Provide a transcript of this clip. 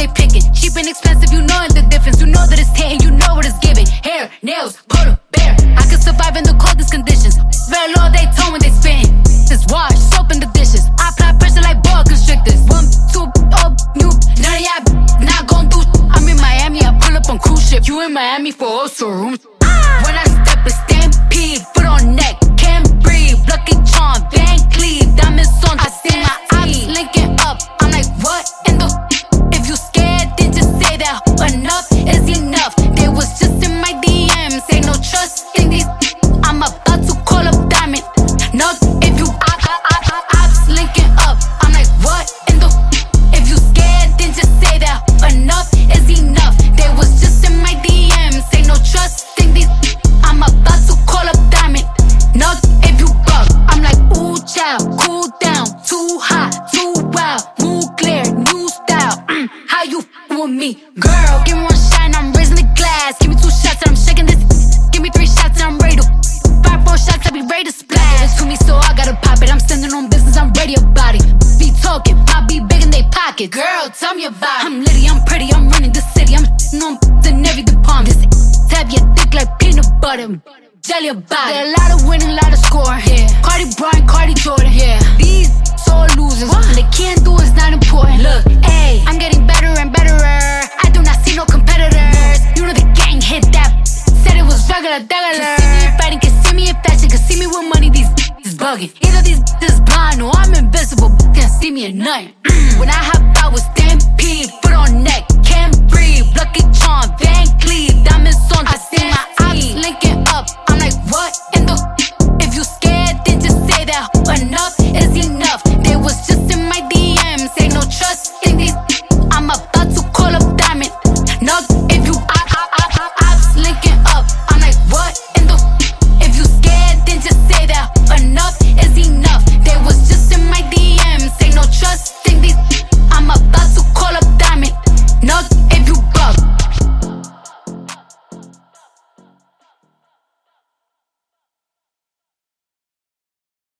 picking. Cheap and expensive, you know the difference. You know that it's hitting, you know what it's giving. Hair, nails, polar bear. I can survive in the coldest conditions. Very low, they tone when they spin. This wash, soap in the dishes. I apply pressure like boa constrictors. 1, 2, oh, new. None of y'all not gon' do. I'm in Miami, I pull up on cruise ship. You in Miami for also rooms. When I step a stampede, foot on neck, can't breathe. Lucky Charm, Van Cleef, diamonds on. I see my eyes linking up. I'm like, what in the? If you scared, then just say that enough is enough. They was just in my DMs, ain't no trust in these. I'm about to call up Diamond. No, if you ops linking up. I'm like, what in the? If you scared, then just say that enough is enough. They was just in my DMs, ain't no trust in these. I'm about to call up Diamond. No, if you buck. I'm like, ooh, child, cool down. Too hot, too wild. Mood clear, new style. How you with me? Girl, give me one shot and I'm raising the glass. Give me 2 shots and I'm shaking this. Give me 3 shots and I'm ready to 5 more shots, I'll be ready to splash. Give it to me so I gotta pop it. I'm standing on business, I'm ready about it. Be talking, I be big in they pocket. Girl, tell me about it. I'm litty, I'm pretty, I'm running the city. I'm on in every department. This tab your thick like peanut butter. Jelly about it. There a lot of winning, a lot of scoring. Yeah. Cardi Bryant, Cardi Jordan. Yeah. These sore losers. What they can't do is not important. Look, ayy, I'm getting better and betterer. I do not see no competitors. You know the gang hit that. Said it was regular. Can see me in fighting, can see me in fashion, can see me with money. These is bugging. Either these is blind or I'm invisible. Can't see me at nothing.